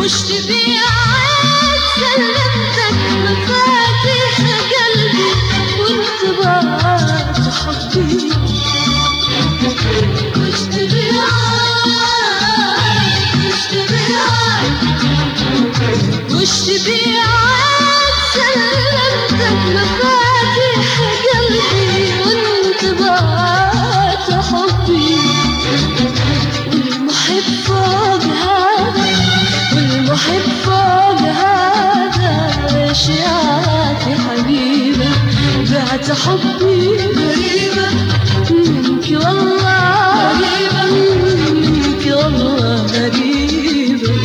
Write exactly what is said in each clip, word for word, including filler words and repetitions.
مش تبيع سلمتك مفاتيح قلبي وانت بعت حبي. مش تبيع مش تبيع مش تبيع سلمتك مفاتيح قلبي وانت بعت حبي. والمحب فوق هذا والمحب فوق هذا اشياعتي حبيبة بعت حبي غريبة منك والله غريبة منك والله غريبة.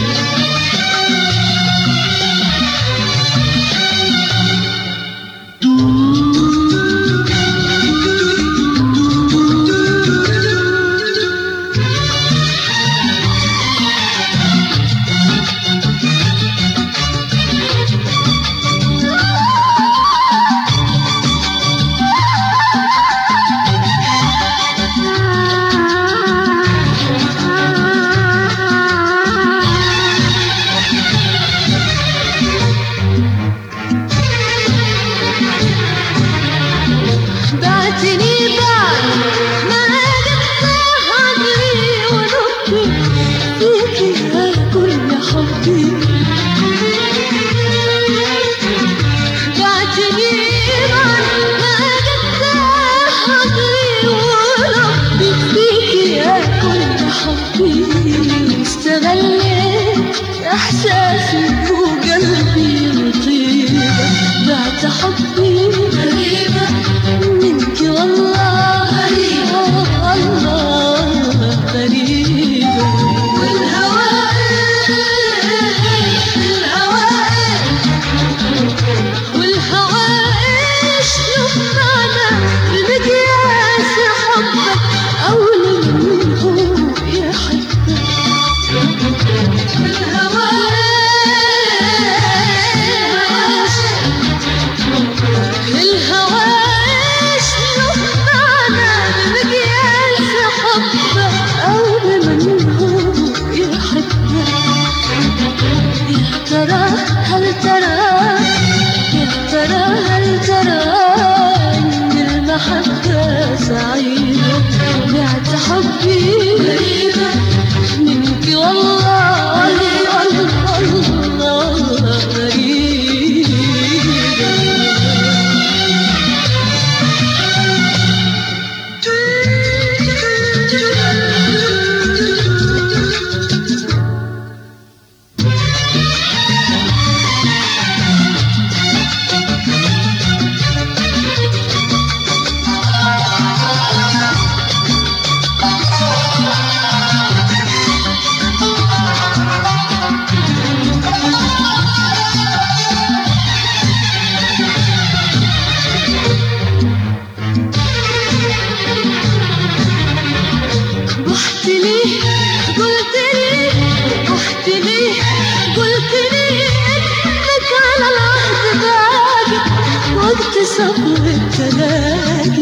استغليت احساسي وقلبي وطيبة بعت حبي غريبة منك والله غريبة والله غريبة. والهوى الهوى والهوى ايش يفعنا بمقياس حبك او لمن هو يحبك. الهوى الهوى ايش يفعنا بمقياس حبك او لمن هو يحبك. يا ترى هل ترى يا ترى هل ترى ان المحبة سعيدة بعت حبي غريبة منك والله والله والله غريبة. صبر التلاقي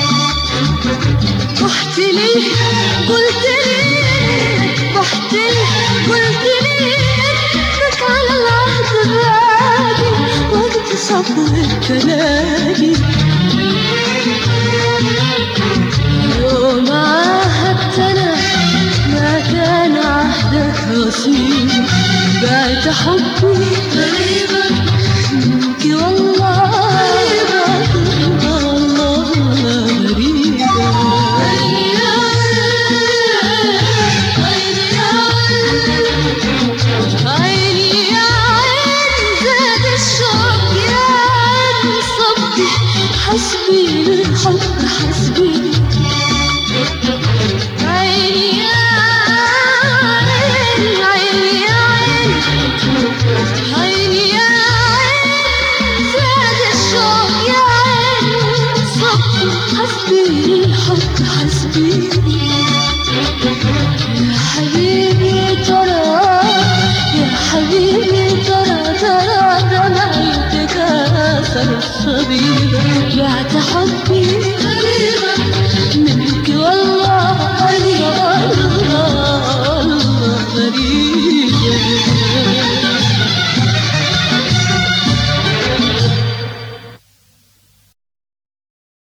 رحت لي قلت لي رحت لي قلت لي انك على العهد باقي وقت صبر التلاقي. يوم عاهدتنا ما كان عهدك رصيد بعت حبي غريبة منك والله حسبي الحب حسبي عيني يا عين عيني يا عين عيني يا عين زاد الشوق يا عين صبي حسبي الحب حسبي. يا حبيبي ترى يا حبيبي ترى ترى دمعتك أثر الصبيبة بعت